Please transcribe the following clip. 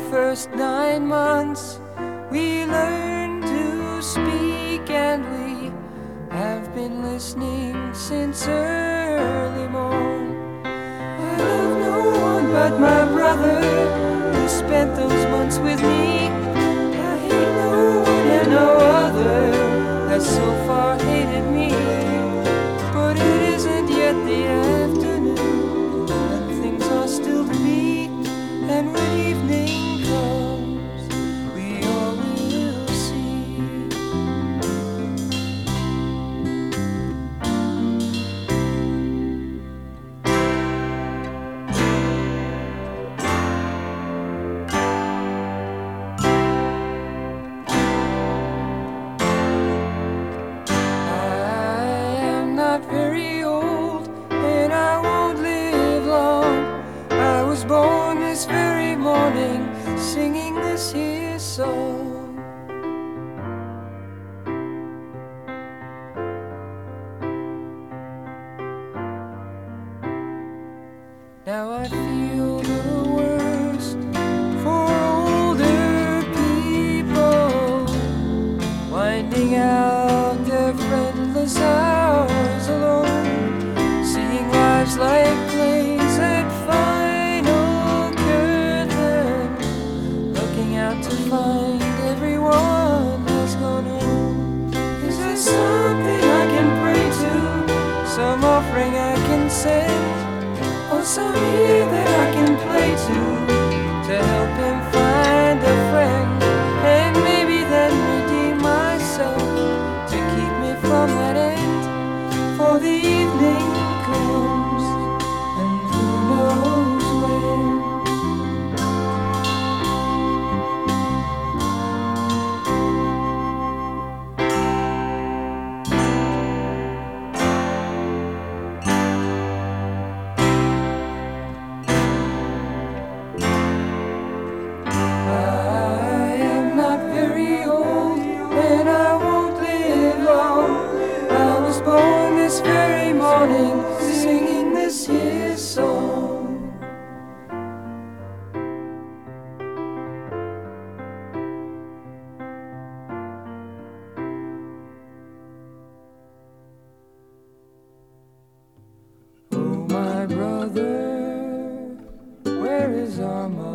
first 9 months, we learned to speak, and we have been listening since early morn. I love no one but my brother, who spent those months with me. I hate no one and no other has so far hated me. But it isn't yet the afternoon, and things are still to be. And when evening comes, we all will see. Not very old, and I won't live long. I was born this very morning, singing this here song. Now I feel the worst for older people, winding out their friendless hours alone, seeing lives like plays at final curtain, looking out to find everyone has gone home. Is there something I can pray to, some offering I can send, or some ear that I can play to help him find a friend, and maybe then redeem myself to keep me from that end? For the evening comes, and who knows when. Born this very morning, singing this here song. Oh, my brother, where is our mother?